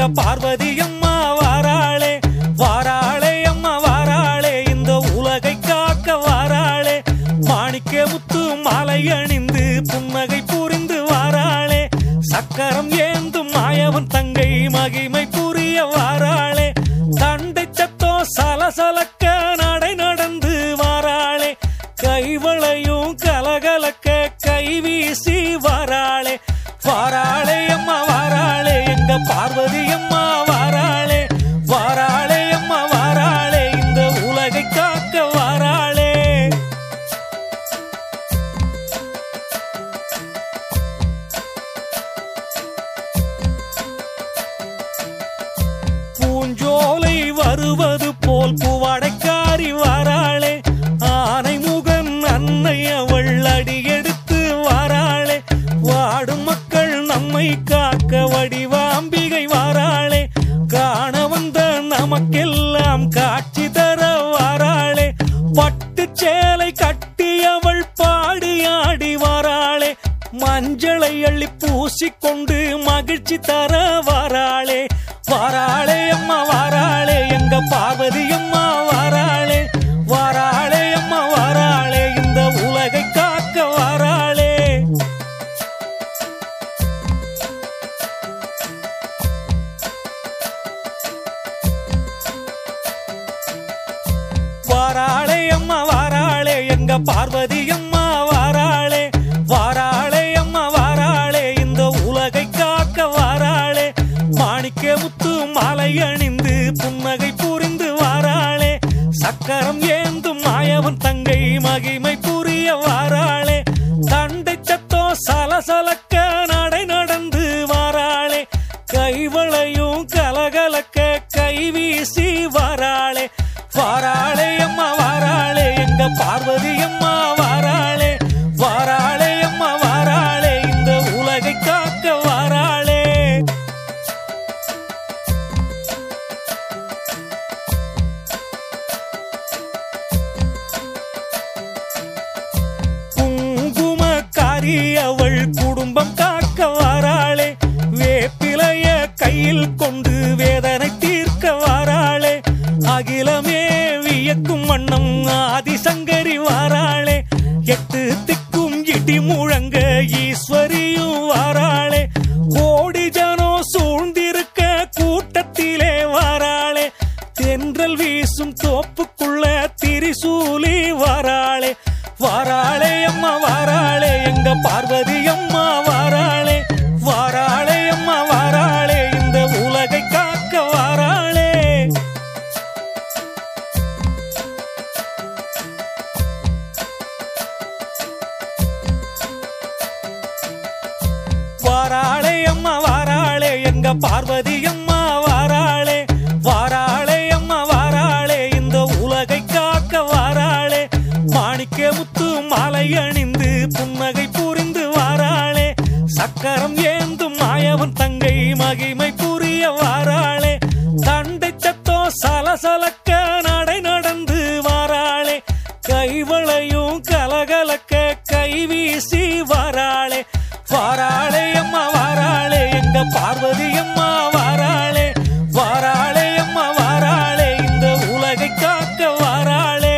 பார்வதி அம்மா வாராளே வாராளே அம்மா வாராளே இந்த உலகை காக்க வாராளே மாணிக்க முத்து மாலை அணிந்து புன்னகை புரிந்து வாராளே சக்கரம் ஏந்தும் மாயவன் தங்கை மகிமை புரிய வாராளே தண்டை சத்தோ சலசலக்க நடை நடந்து வாராளே கைவளையும் கலகலக்க கை வீசி வாராளே வாராளே அம்மா வாராளே எங்க பார்வதி அம்மா வாராளே வாராளே அம்மா வாராளே இந்த உலகை காக்க வாராளே பூஞ்சோலை வருவது போல் பூவாடைக்காரி வாராளே ஆனை முகன் அன்னை அவள் அடியெடுத்து வாராளே வாடும் மக்கள் நம்மை காக்க வடிவாம்பிகை வாராளே காண வந்த நமக்கெல்லாம் காட்சி தர வாராளே பட்டு சேலை கட்டி அவள் பாடியாடி வாராளே மஞ்சளை அள்ளி பூசிக்கொண்டு மகிழ்ச்சி தர வாராளே வாராளே அம்மா வாராளே எங்க பார்வதி அம்மா வாராளே வாராளே அம்மா வாராளே இந்த உலகை காக்க வாராளே வாராளே அம்மா வாராளே எங்க பார்வதி அம்மா வாராளே வாராளே அம்மா வாராளே இந்த உலகை காக்க வாராளே மாணிக்க முத்து மாலை அணிந்து புன்னகை புரிந்து வாராளே சக்கரம் ஏந்தும் மாயவன் தங்கை மகிமை புரிய வாராளே தண்டை சத்தோ சலசலக்க நடை நடந்து வாராளே கைவளையும் கலகலக்க கை வீசி வாராளே வாராளே அம்மா வாராளே எங்க பார்வதி அம்மா வாராளே வாராளே அம்மா வாராளே இந்த உலகை காக்க வாராளே குங்குமக்காரி அவள் குடும்பம் காக்க வாராளே வேப்பிலைய கையில் கொண்டு வேதனை தீர்க்க வாராளே அகிலமே வியக்கும் வண்ணம் ஆதிசங்கரி வாராளே எட்டு திக்கும் இடி முழங்க ஈஸ்வரியும் வாராளே கோடி ஜனோ சூழ்ந்திருக்க கூட்டத்திலே வாராளே தென்றல் வீசும் தோப்புக்குள்ள திரிசூலி வாராளே வாராளே அம்மா வாராளே எங்க பார்வதி அம்மா வாராளே வாராளே அம்மா வாராளே இந்த உலகை காக்க வாராளே வாராளே அம்மா வாராளே எங்க பார்வதி அம்மா வாராளே வாராளே அம்மா வாராளே இந்த உலகை காக்க வாராளே மாணிக்க முத்து மாலை அணிந்து புன்னகை புரிந்து வாராளே சக்கரம் ஏந்தும் மாயவன் தங்கை மகிமை புரிய வாராளே தண்டை சத்தோ சலசலக்க நடை நடந்து வாராளே கைவளையும் கலகலக்க கை வீசி வாராளே வாராளே அம்மா வாராளே எங்க பார்வதி அம்மா வாராளே வாராளே அம்மா வாராளே இந்த உலகை காக்க வாராளே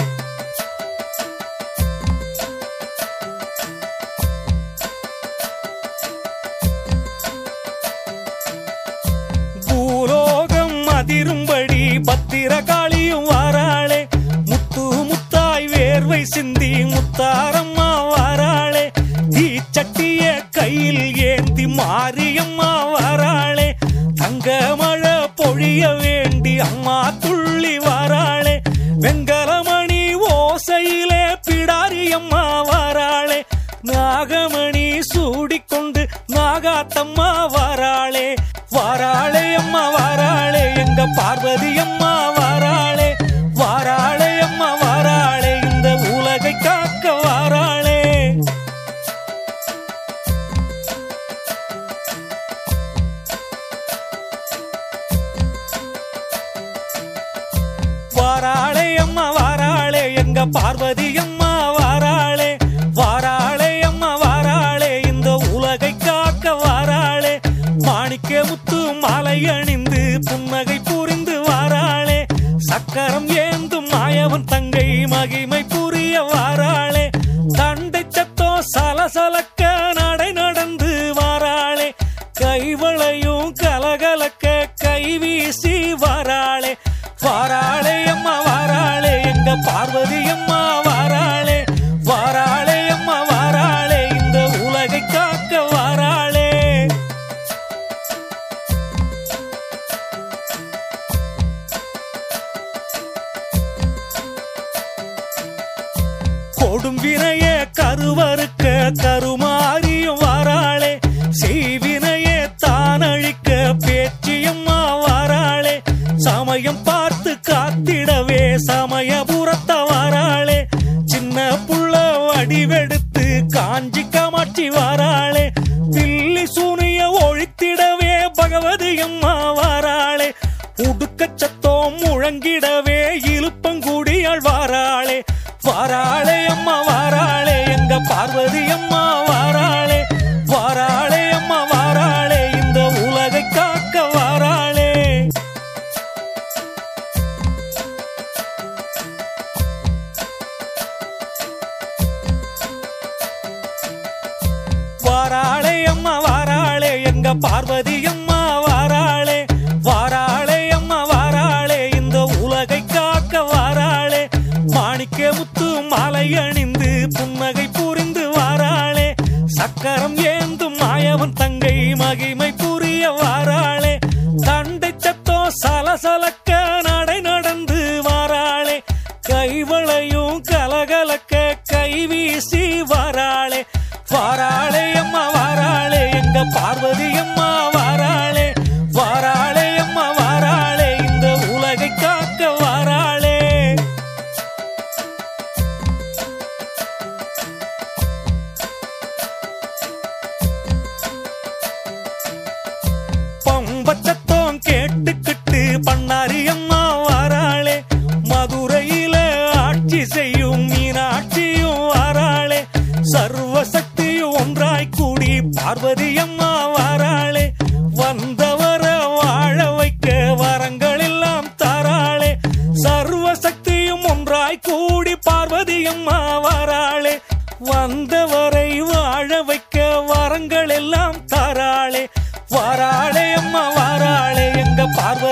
பூலோகம் அதிரும்படி பத்திரகாளியும் வாராளே முத்து முத்தாய் வேர்வை சிந்தி முத்தாரம்மா வாராளே தீச்சட்டிய கையில் ஏந்தி மாரியம்மா வாராளே தங்க மழை பொழிய வேண்டி அம்மா துள்ளி வாராளே வெங்கலமணி ஓசையிலே பிடாரியம்மா வாராளே நாகமணி சூடிக்கொண்டு நாகாத்தம்மா வாராளே வாராளே அம்மா வாராளே எங்க பார்வதி அம்மா வாராளே வாராளே அம்மா வாராளே இந்த உலகை காக்க வாராளே வாராளே அம்மா வாராளே எங்க பார்வதி அம்மா வாராளே வாராளே அம்மா வாராளே இந்த உலகை காக்க வாராளே மாணிக்க முத்து மாலை அணிந்து புன்னகை புரிந்து வாராளே சக்கரம் ஏந்தும் மாயவன் தங்கை மகிமை புரிய வாராளே தண்டை சத்தோ சலசலக்க நடை நடந்து வாராளே கைவளையும் கலகலக்க கை வீசி வாராளே வாராளே அம்மா வாராளே எங்க பார்வதி அம்மா வாராளே வாராளே அம்மா வாராளே இந்த உலகை காக்க வாராளே கொடும் வினைய கருவறுக்க கருமாரியும் வாராளே செய்வினையே தானழிக்க பேச்சியம்மா வாராளே சமயம் பார்த்து காத்திடவே சமயபுரத்த வாராளே சின்ன புள்ள வடிவெடுத்து காஞ்சி காமாட்சி வாராளே தில்லி சூனிய ஒழித்திடவே பகவதி அம்மா வாராளே உடுக்கச்சத்தோம் முழங்கிடவே இழுப்பங்குடியாள் வாராளே வாராளே அம்மா வாராளே எங்க பார்வதி அம்மா வாராளே வாராளே அம்மா வாராளே இந்த உலகை காக்க வாராளே வாராளே அம்மா வாராளே எங்க பார்வதி அம்மா வாராளே வாராளே அம்மா வாராளே இந்த உலகை காக்க வாராளே மாணிக்க முத்து மாலை அணிந்து புன்னகை புரிந்து வாராளே சக்கரம் ஏந்தும் மாயவன் தங்கை மகிமை புரிய வாராளே தண்டை சத்தோ சலசலக்க நடை நடந்து வாராளே கைவளையும் கலகலக்க கை வீசி வாராளே வாராளே அம்மா வாராளே எங்க பார்வதி அம்மா வாராளே வாராளே அம்மா வாராளே இந்த உலகை காக்க வாராளே பம்பச்சத்தோம் கேட்டுக்கிட்டு பண்ணாரி அம்மா வாராளே மதுரையில ஆட்சி செய்யும் மீனாட்சியும் வாராளே சர்வசக்தியும் ஒன்றாய் கூடி பார்வதி அம்மா வாராளே வந்தவர வாழ வைக்க வரங்கள் எல்லாம் தாராளே சர்வசக்தியும் ஒன்றாய் கூடி பார்வதி அம்மா வாராளே வந்தவரை வாழ வைக்க வரங்கள் எல்லாம் தாராளே வாராளே அம்மா வாராளே எங்க பார்வதி